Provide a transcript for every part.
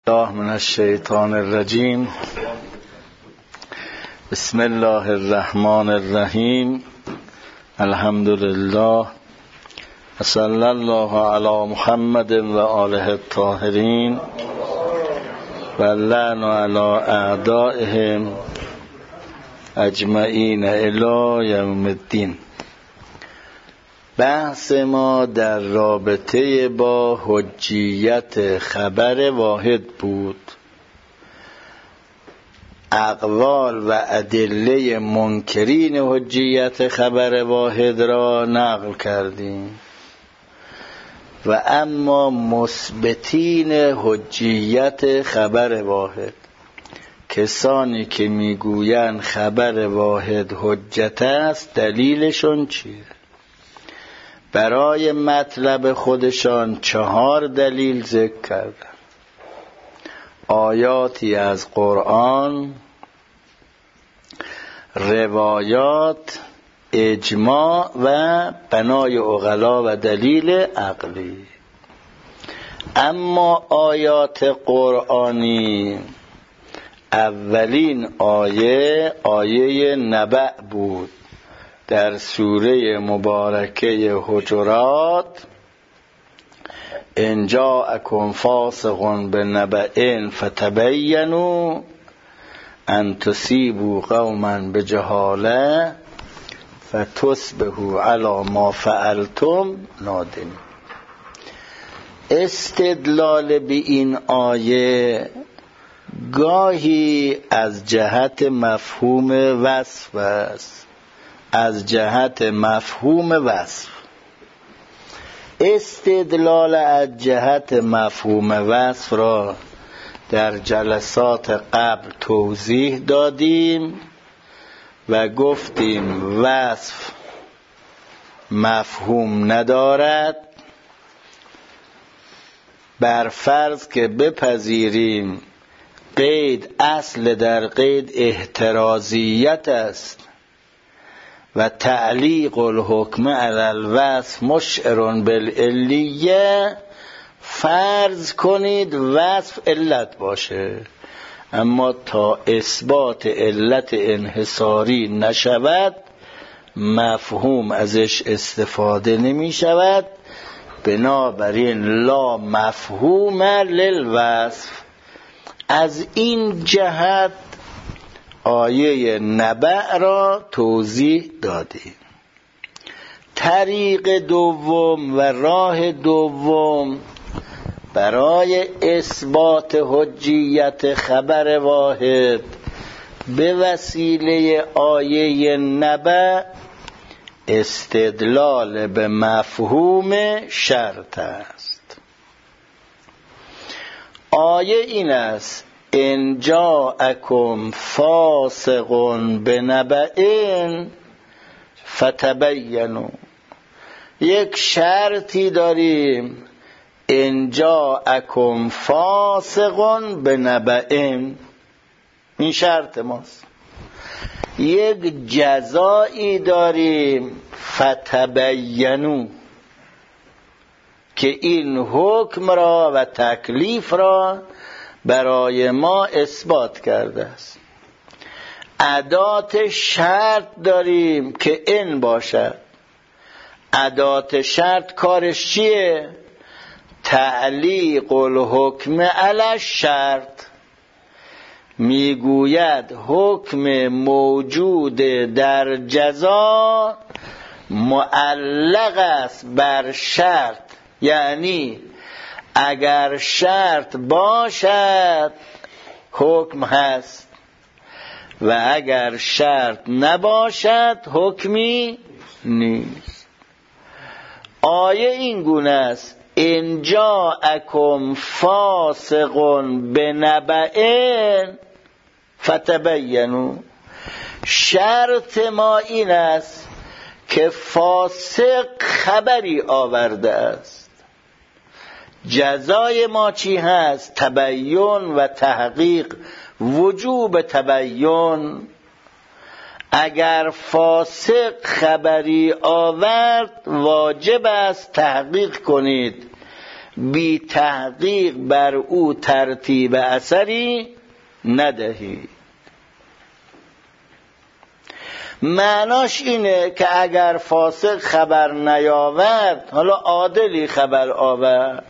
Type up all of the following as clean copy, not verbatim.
الله من الشیطان الرجیم. بسم الله الرحمن الرحیم. الحمد لله و صلی الله علی محمد و آله الطاهرین و لعن علی اعدائهم اجمعین الی یوم الدین. بحث ما در رابطه با حجیت خبر واحد بود. اقوال و ادله منکرین حجیت خبر واحد را نقل کردیم و اما مثبتین حجیت خبر واحد، کسانی که میگویند خبر واحد حجت است، دلیلشون چیه؟ برای مطلب خودشان 4 دلیل ذکر کردن: آیاتی از قرآن، روایات، اجماع و بنای عقلا و دلیل عقلی. اما آیات قرآنی، اولین آیه نبأ بود در سوره مبارکه حجرات: ان جاءکم فاسق بنبأ فتبینوا ان تصیبوا قوما بجهاله فتصبحوا علی ما فعلتم نادمین. استدلال به این آیه گاهی از جهت مفهوم وصف است، از جهت مفهوم وصف. استدلال از جهت مفهوم وصف را در جلسات قبل توضیح دادیم و گفتیم وصف مفهوم ندارد. بر فرض که بپذیریم قید اصل در قید احترازیت است و تعلیق الحکم علی الوصف مشعر بالعلیه، فرض کنید وصف علت باشه، اما تا اثبات علت انحصاری نشود مفهوم ازش استفاده نمی شود. بنابراین لا مفهوم للوصف. از این جهت آیه نبأ را توضیح دادیم. طریق دوم و راه دوم برای اثبات حجیت خبر واحد به وسیله آیه نبأ استدلال به مفهوم شرط است. آیه این است: ان جاءکم فاسق بنبأ فتبینوا. یک شرطی داریم: ان جاءکم فاسق بنبأ، این شرط ماست. یک جزایی داریم: فتبینوا، که این حکم را و تکلیف را برای ما اثبات کرده است. ادات شرط داریم که ان باشد. ادات شرط کارش چیه؟ تعلیق الحکم علی الشرط. میگوید حکم موجود در جزا معلق است بر شرط، یعنی اگر شرط باشد حکم هست و اگر شرط نباشد حکمی نیست. آیه این گونه است: ان جاءکم فاسق بنبأ فتبینوا. شرط ما این است که فاسق خبری آورده است. جزای ما چی هست؟ تبیین و تحقیق، وجوب تبیین. اگر فاسق خبری آورد واجب است تحقیق کنید بی تحقیق بر او ترتیب اثری ندهید. معناش اینه که اگر فاسق خبر نیاورد، حالا عادلی خبر آورد،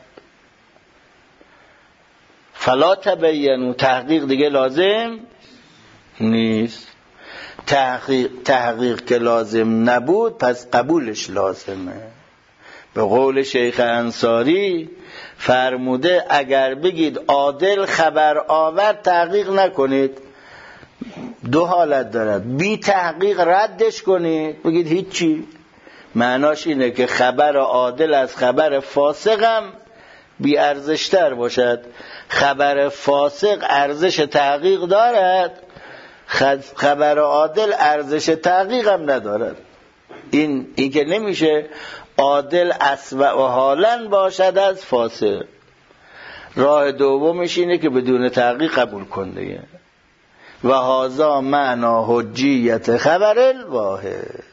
فلا تبینوا، تحقیق دیگه لازم نیست. تحقیق که لازم نبود پس قبولش لازمه. به قول شیخ انصاری فرموده اگر بگید عادل خبر آورد تحقیق نکنید، دو حالت دارد: بی تحقیق ردش کنید، بگید هیچی. معناش اینه که خبر عادل از خبر فاسق هم بی ارزشتر باشد. خبر فاسق ارزش تحقیق دارد، خبر عادل ارزش تحقیق هم ندارد. این که نمیشه عادل اسوأ و حالا باشد از فاسق. راه دومش اینه که بدون تحقیق قبول کن دیگه. و هذا معنا حجیت خبر الواحد.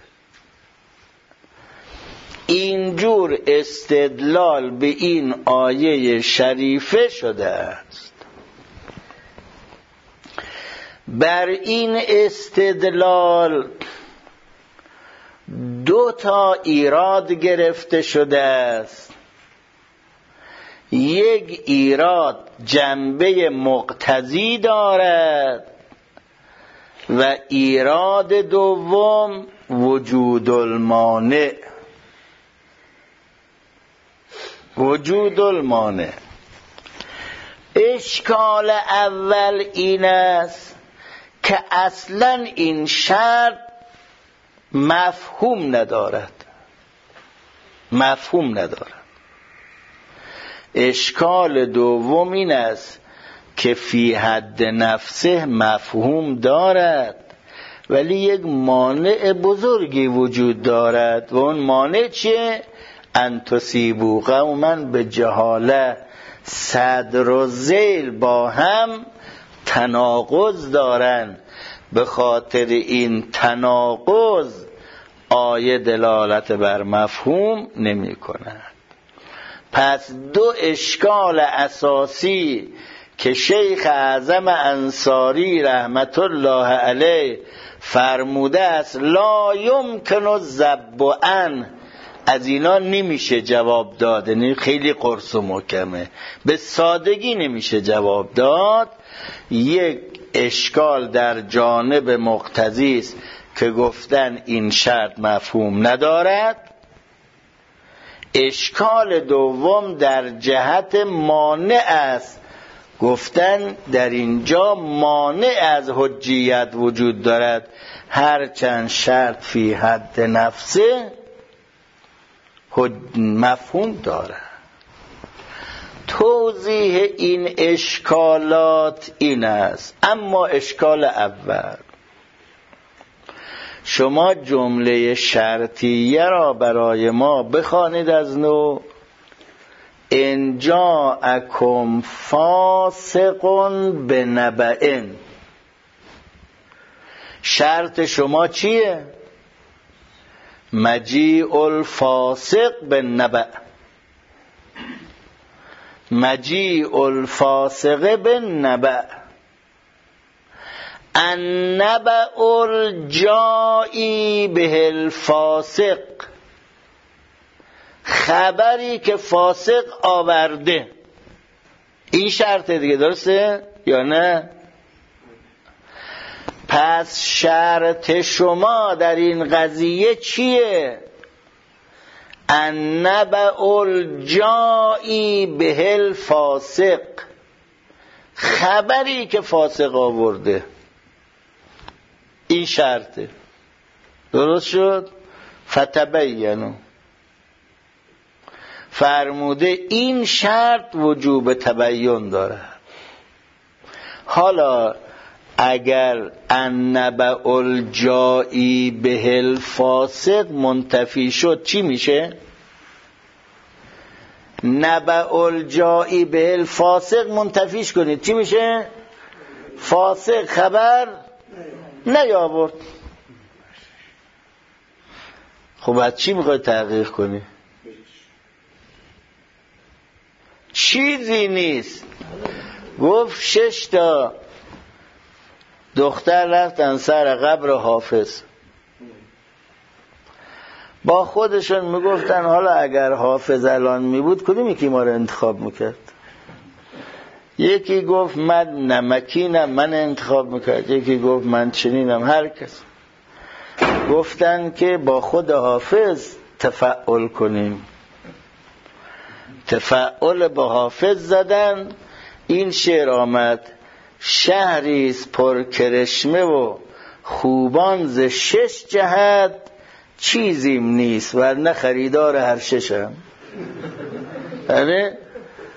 اینجور استدلال به این آیه شریفه شده است. بر این استدلال دو تا ایراد گرفته شده است. یک ایراد جنبه مقتضی دارد و ایراد دوم وجود المانع. وجود المانع. اشکال اول این است که اصلا این شرط مفهوم ندارد. مفهوم ندارد. اشکال دوم این است که فی حد نفسه مفهوم دارد ولی یک مانع بزرگی وجود دارد. و اون مانع چیه؟ ان تصیبوا قوما بجهاله. صدر و ذیل با هم تناقض دارن. به خاطر این تناقض آیه دلالت بر مفهوم نمی کند. پس دو اشکال اساسی که شیخ اعظم انصاری رحمت الله علیه فرموده است لا یمکن الذب عنه، از اینا نمیشه جواب داد. یعنی خیلی قرص و محکمه، به سادگی نمیشه جواب داد. یک اشکال در جانب مقتضی است که گفتن این شرط مفهوم ندارد. اشکال دوم در جهت مانع است، گفتن در اینجا مانع از حجیت وجود دارد، هرچند شرط فی حد نفسه مفهوم دارد. توضیح این اشکالات این است. اما اشکال اول، شما جمله شرطیه را برای ما بخوانید از نو. ان جاءکم فاسق بنبأ. شرط شما چیه؟ مجیء الفاسق بالنبأ. مجیء الفاسق بالنبأ. النبأ الجائی به الفاسق، خبری که فاسق آورده. این شرطه دیگه، درسته یا نه؟ پس شرط شما در این قضیه چیه؟ النبأ الجائی به الفاسق، خبری که فاسق آورده. این شرطه. درست شد؟ فتبینوا. فرموده این شرط وجوب تبیین داره. حالا اگر النبأ الجائی به الفاسق منتفی شد چی میشه؟ نبأ الجائی به الفاسق منتفیش کنید چی میشه؟ فاسق خبر نیاورد. خب از چی میخوای تحقیق کنی؟ چیزی نیست. گفت 6 تا دختر رفتن سر قبر حافظ، با خودشون میگفتن حالا اگر حافظ الان میبود کدومی که ما رو انتخاب میکرد؟ یکی گفت من نمکینم من انتخاب میکرد، یکی گفت من چنینم. هر کس گفتن که با خود حافظ تفاعل کنیم. تفاعل با حافظ زدن، این شعر آمد: شهریست پر کرشمه و خوبان ز 6 جهت، چیزیم نیست ورنه خریدار هر 6م. آره،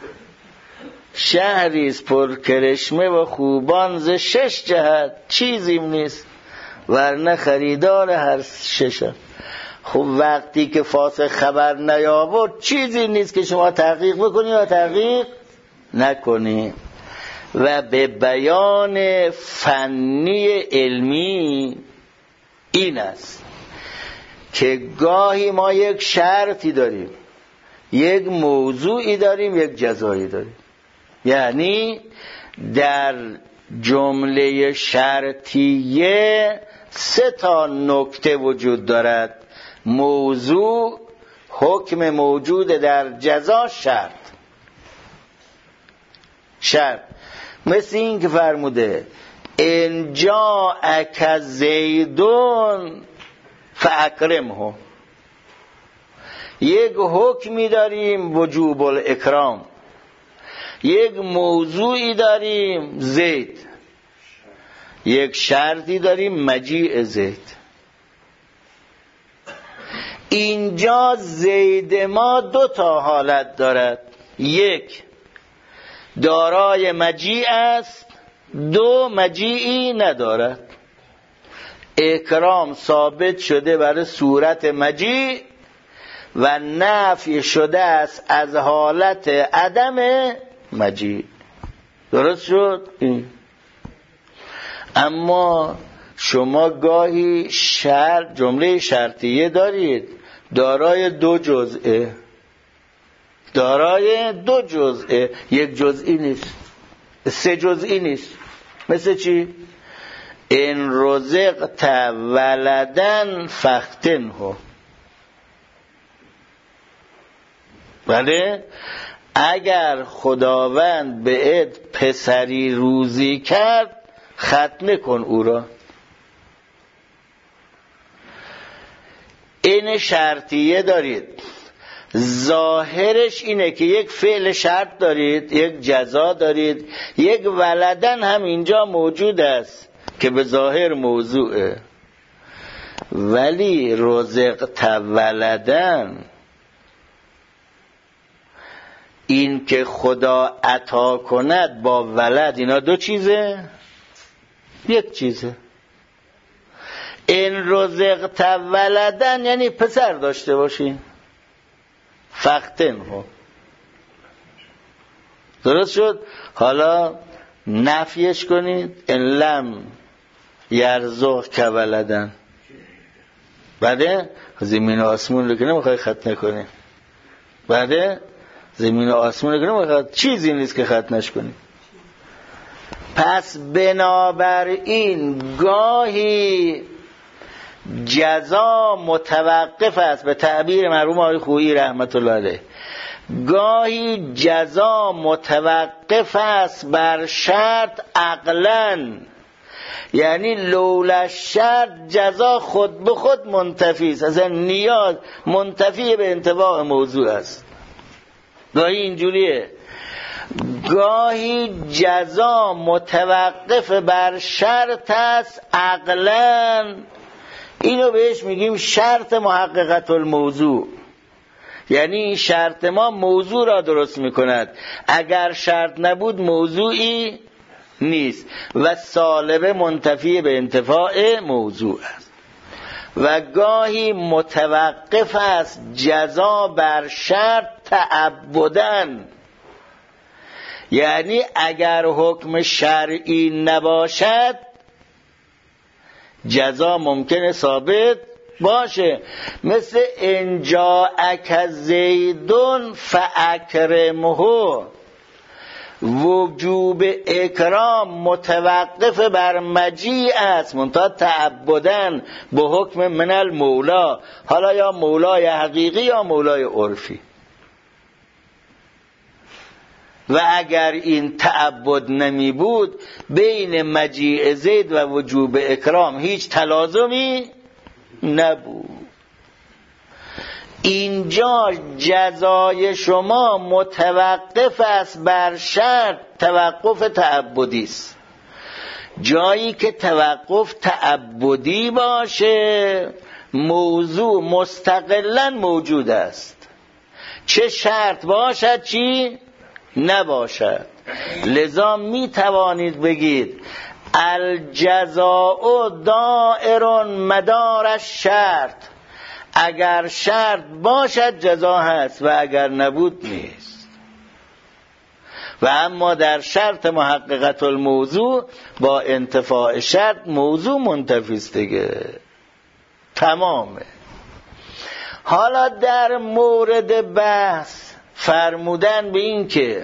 شهریست پر کرشمه و خوبان ز 6 جهت، چیزیم نیست ورنه خریدار هر 6م. خب وقتی که فاسق خبر نیاورد چیزی نیست که شما تحقیق بکنی یا تحقیق نکنی. و به بیان فنی علمی این است که گاهی ما یک شرطی داریم، یک موضوعی داریم، یک جزایی داریم. یعنی در جمله شرطیه 3 تا نکته وجود دارد: موضوع، حکم موجود در جزا، شرط. مثل این که فرموده ان جاءک زیدون فاکرمه. یک حکمی داریم وجوب الاکرام، یک موضوعی داریم زید، یک شرطی داریم مجیء زید. اینجا زید ما 2 تا حالت دارد: 1 دارای مجیء است، 2 مجیئی ندارد. اکرام ثابت شده برای صورت مجیء و نفی شده است از حالت عدم مجیء. درست شد؟ اما شما گاهی جمله شرطیه دارید دارای 2 جزئه، دارای 2 جزئه، 1 جزئی نیست، 3 جزئی نیست. مثل چی؟ ان رزقت ولدن فاختنه. بله، اگر خداوند بهت پسری روزی کرد ختنه کن او را. این شرطیه دارید، ظاهرش اینه که یک فعل شرط دارید، یک جزا دارید، یک ولدن هم اینجا موجود است که به ظاهر موضوعه. ولی رزقت ولدن، این که خدا عطا کند با ولد، اینا 2 چیزه؟ 1 چیزه. این رزقت ولدن یعنی پسر داشته باشین، فختنه. درست شد؟ حالا نفیش کنید: ان لم یرزق کولدن. بعده زمین و آسمون رو که نمیخوای ختنه کنی، بعده زمین و آسمون رو که نمیخوای، چیزی نیست که ختنش کنی. پس بنابراین گاهی جزا متوقف است، به تعبیر مرحوم آقای خویی رحمت الله علیه، گاهی جزا متوقف است بر شرط عقلاً. یعنی لولا شرط جزا خود به خود منتفی است، اصلا نیاز منتفی به انتفاع موضوع است. گاهی اینجوریه، گاهی جزا متوقف بر شرط است عقلاً. اینو بهش میگیم شرط محققت الموضوع. یعنی این شرط ما موضوع را درست میکند، اگر شرط نبود موضوعی نیست و سالبه منتفی به انتفاع موضوع است. و گاهی متوقف است جزا بر شرط تعبدن، یعنی اگر حکم شرعی نباشد جزا ممکنه ثابت باشه. مثل ان جاءک زیدون فاکرمه، وجوب اکرام متوقف بر مجیء است، منتها تعبدن به حکم من المولا، حالا یا مولای حقیقی یا مولای عرفی. و اگر این تعبد نمی بود بین مجیء زید و وجوب اکرام هیچ تلازمی نبود. اینجا جزای شما متوقف است بر شرط، توقف تعبدی است. جایی که توقف تعبدی باشه موضوع مستقلا موجود است، چه شرط باشد چی نباشد. لذا می توانید بگید الجزاء دائر مدار الشرط، اگر شرط باشد جزا هست و اگر نبود نیست. و اما در شرط محققت الموضوع با انتفاع شرط موضوع منتفی است دیگه، تمامه. حالا در مورد بحث فرمودن به این که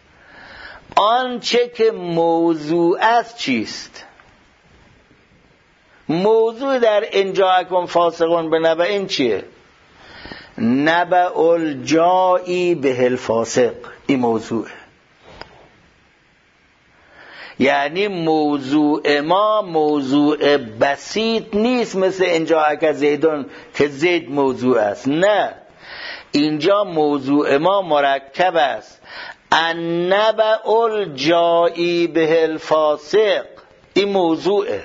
آنچه که موضوع است چیست. موضوع در ان جاءکم فاسقون بنبأ چیه؟ نبأ الجائی به الفاسق، این موضوعه. یعنی موضوع ما موضوع بسیط نیست مثل ان جاءک زیدون که زید موضوع است، نه، اینجا موضوع ما مرکب است. النبأ الجائی به الفاسق، این موضوعه.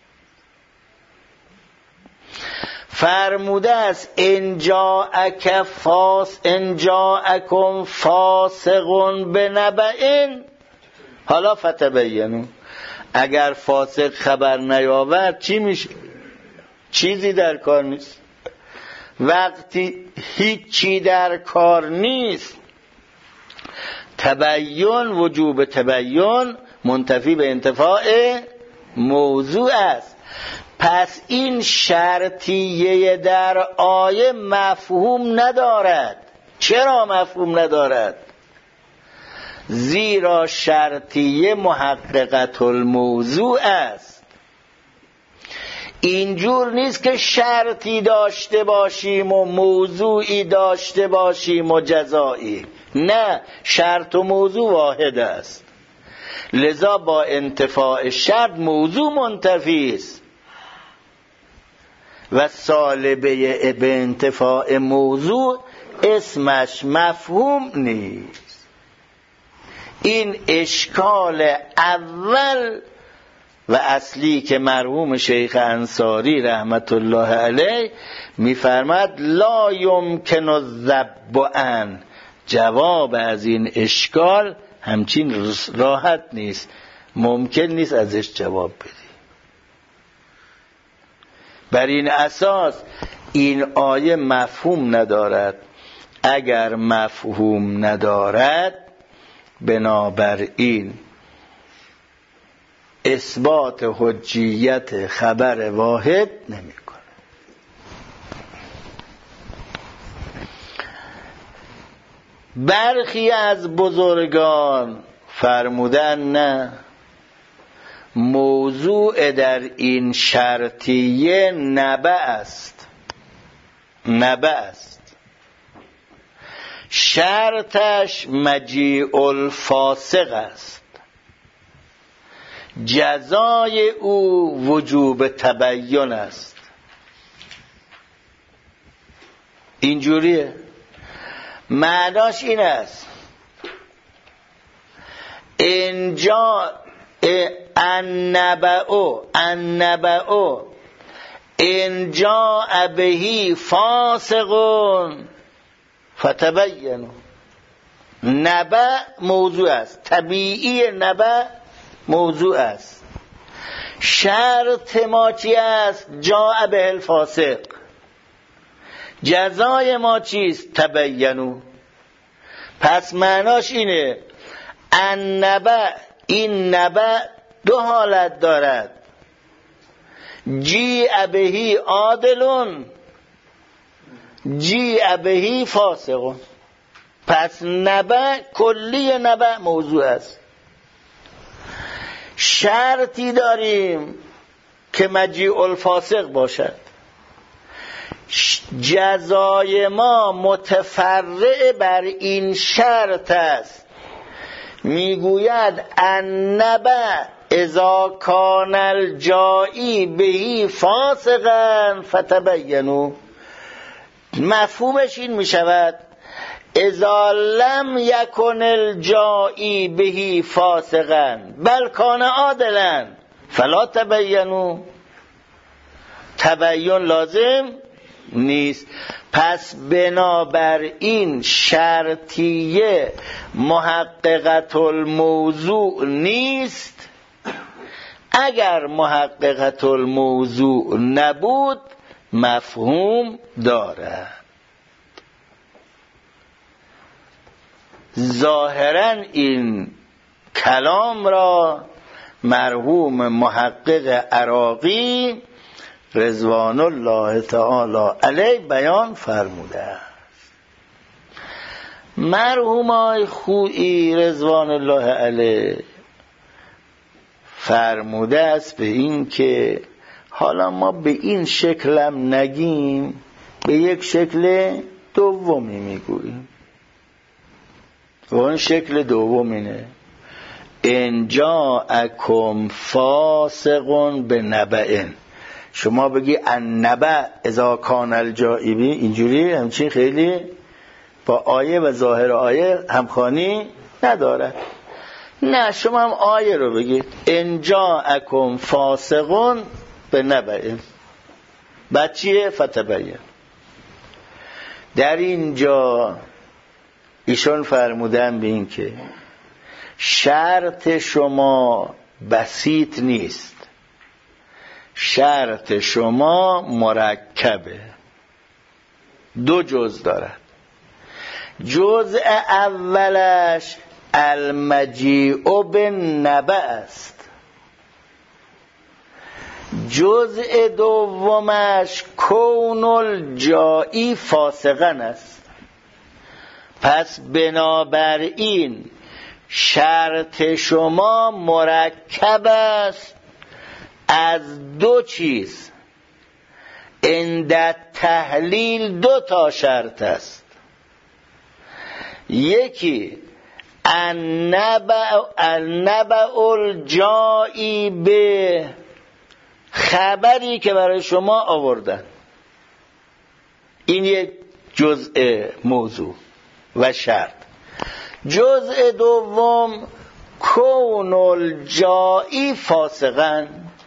فرموده است ان جاءکم فاسقون بنبأ، حالا فتبینوا، اگر فاسق خبر نیاورد چی میشه؟ چیزی در کار نیست. وقتی هیچی در کار نیست تبین، وجوب تبین منتفی به انتفاع موضوع است. پس این شرطیه در آیه مفهوم ندارد. چرا مفهوم ندارد؟ زیرا شرطیه محققت الموضوع است. اینجور نیست که شرطی داشته باشیم و موضوعی داشته باشیم و جزایی، نه، شرط و موضوع واحد است. لذا با انتفاع شرط موضوع منتفی است و سالبه به انتفاع موضوع اسمش مفهوم نیست. این اشکال اول و اصلی که مرحوم شیخ انصاری رحمت الله علیه میفرماد لا یمکن الذب عن، جواب از این اشکال همچین راحت نیست، ممکن نیست ازش جواب بدی. بر این اساس این آیه مفهوم ندارد. اگر مفهوم ندارد بنابراین اثبات حجیت خبر واحد نمی‌کنه. برخی از بزرگان فرمودن نه، موضوع در این شرطیه نبأ است. نبأ است، شرطش مجیء الفاسق است، جزای او وجوب تبین است. اینجوریه، معناش این است اینجا النبأ ان جاء به فاسقون فتبینوا. نبأ موضوع است، طبیعی نبأ موضوع است. شرط ما چی است؟ جاء به الفاسق. جزای ما چیست؟ تبینوا. پس معناش اینه النبأ، این نبأ دو حالت دارد. جیع بهی عادلون جیع بهی فاسقون. پس نبع، کلی نبع موضوع است. شرطی داریم که مجیء الفاسق باشد. جزای ما متفرع بر این شرط است. میگوید النبع اذا کان الجائی بهی فاسقا فتبینوا. مفهومش این میشود اذا لم یکن الجائی بهی فاسقا بل کان عادلا فلا تبینوا. تبین لازم نیست. پس بنابراین شرطیه محققة الموضوع نیست. اگر محققة الموضوع نبود مفهوم دارد. ظاهرا این کلام را مرحوم محقق عراقی رضوان الله تعالی علیه بیان فرموده است. مرحوم آقای خویی رضوان الله علیه فرموده است به این که حالا ما به این شکلم نگیم، به یک شکل دومی میگوییم. و اون شکل دوم اینه ان جاءکم فاسق بنبأ. شما بگی النبأ اذا کان الجائی بهی، اینجوری همچین خیلی با آیه و ظاهر آیه همخوانی نداره. نه، شما هم آیه رو بگید ان جاءکم فاسق بنبأ، بعد چیه؟ فتبین. در اینجا ایشون فرمودن به این که شرط شما بسیط نیست، شرط شما مرکبه، دو جزء دارد. جزء اولش المجیء بالنبأ است، جزء دومش کون الجائی فاسقا است. پس بنابراین شرط شما مرکب است از دو چیز. عند تحلیل دو تا شرط است. یکی النبأ الجائی به، خبری که برای شما آوردن، این یک جزء موضوع و شرط. جزء دوم کون الجائی فاسقا.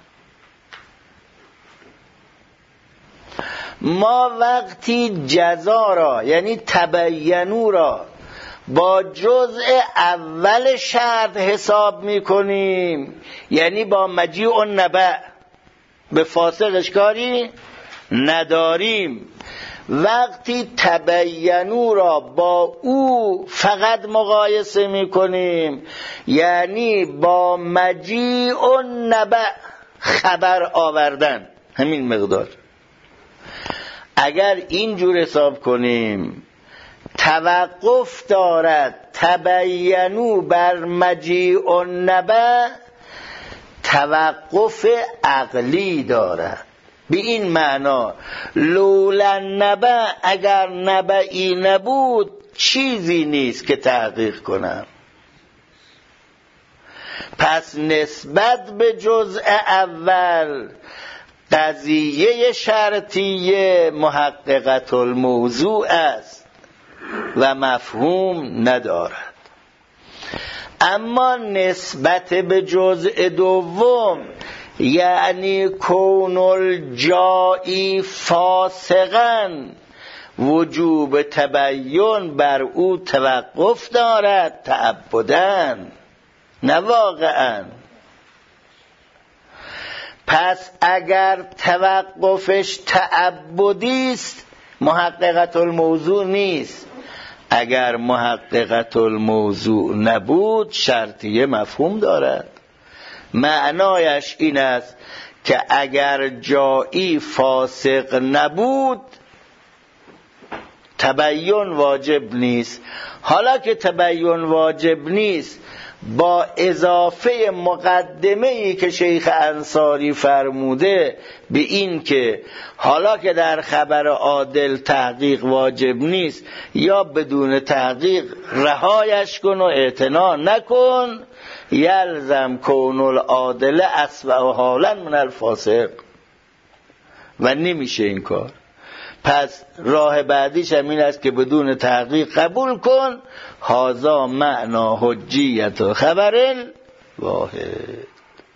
ما وقتی جزا را یعنی تبینو را با جزء اول شرط حساب میکنیم، یعنی با مجیء النبأ، به فاسق اشکاری نداریم. وقتی تبینو را با او فقط مقایسه میکنیم، یعنی با مجیء النبأ، خبر آوردن، همین مقدار. اگر اینجور حساب کنیم توقف دارد تبینو بر مجیء النبأ، توقف عقلی دارد. به این معنا لولا النبأ، اگر نبعی نبود چیزی نیست که تحقیق کنم. پس نسبت به جزء اول قضیه شرطیه محققة الموضوع است و مفهوم ندارد. اما نسبت به جزء دوم، یعنی کون الجائی فاسقا، وجوب تبین بر او توقف دارد، تعبداً نه واقعاً. پس اگر توقفش تعبدی است محققة الموضوع نیست. اگر محققة الموضوع نبود شرطیه مفهوم دارد. معنایش این است که اگر جایی فاسق نبود تبیین واجب نیست. حالا که تبیین واجب نیست، با اضافه مقدمه‌ای که شیخ انصاری فرموده به این که حالا که در خبر عادل تحقیق واجب نیست، یا بدون تحقیق رهایش کن و اعتنا نکن، یلزم کون العادل اسوأ حالا من الفاسق، و نمیشه این کار. پس راه بعدیش هم این است که بدون تحقیق قبول کن. هذا معنا حجیت خبر واحد.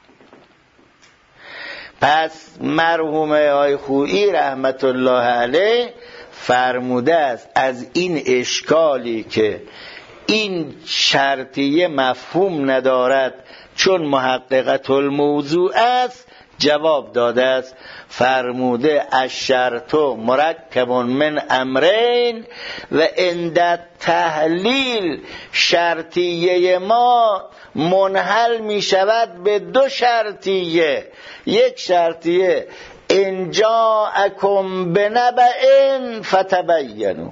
پس مرحوم آقای خویی رحمت الله علیه فرموده است از این اشکالی که این شرطیه مفهوم ندارد چون محققة الموضوع است، جواب داده است. فرموده الشرط مرکب من امرین و عند تحلیل شرطیه ما منحل می شود به دو شرطیه. یک شرطیه ان جاءکم بنبأ فتبینوا،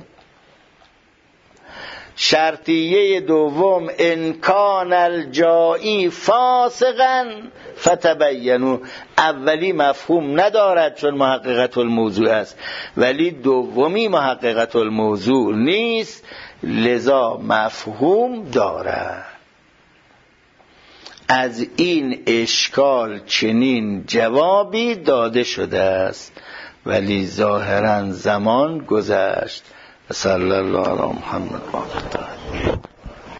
شرطیه دوم ان کان الجائی فاسقا فتبینوا. اولی مفهوم ندارد چون محققة الموضوع است، ولی دومی محققة الموضوع نیست، لذا مفهوم دارد. از این اشکال چنین جوابی داده شده است، ولی ظاهرا زمان گذشت. صلی الله علی محمد و آله.